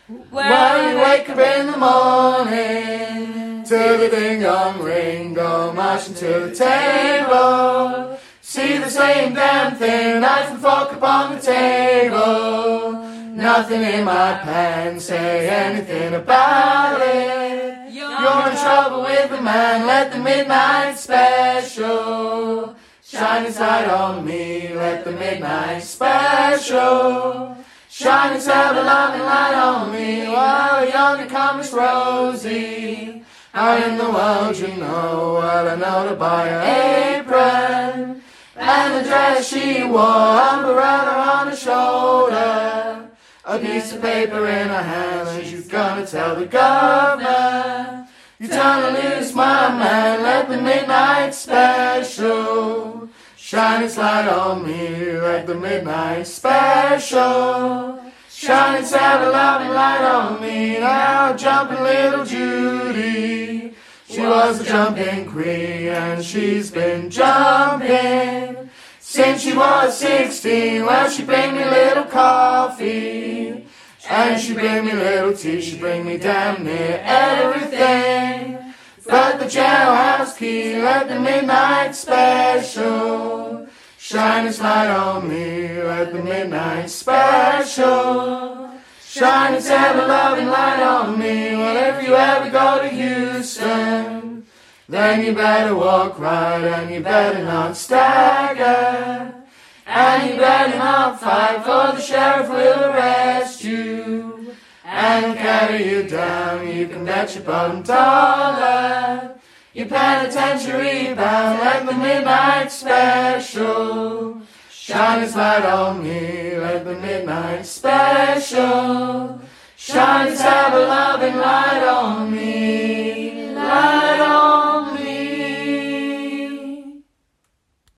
Well, you wake up in the morning to the ding-dong ring, go marching to the table. See the same damn thing, knife and fork upon the table. Nothing in my pants, say anything about it. You're in trouble with the man, let the midnight special shine its light on me, let the midnight special shine its ever loving light on me. While yonder comes Rosie, out in the world you know, well I know to buy her apron and the dress she wore, umbrella on her shoulder, a piece of paper in her hand, and she's gonna tell the governor. You turn loose, my man, let the midnight special shine its light on me, let the midnight special shine its ever loving light on me. Now jumping little Judy, she was the jumping queen, and she's been jumping since she was 16. Well, she bring me little coffee, and she bring me little tea, she bring me damn near everything but the jailhouse key. Let the midnight special shine its light on me, let the midnight special shine its ever-loving light on me. Well, if you ever go to Houston, then you better walk right, and you better not stagger, and you better not fight, for the sheriff will arrest you and carry you down. You can bet your bottom dollar you're penitentiary bound. Let the midnight special shine its light on me, let the midnight special shine its ever loving light on me.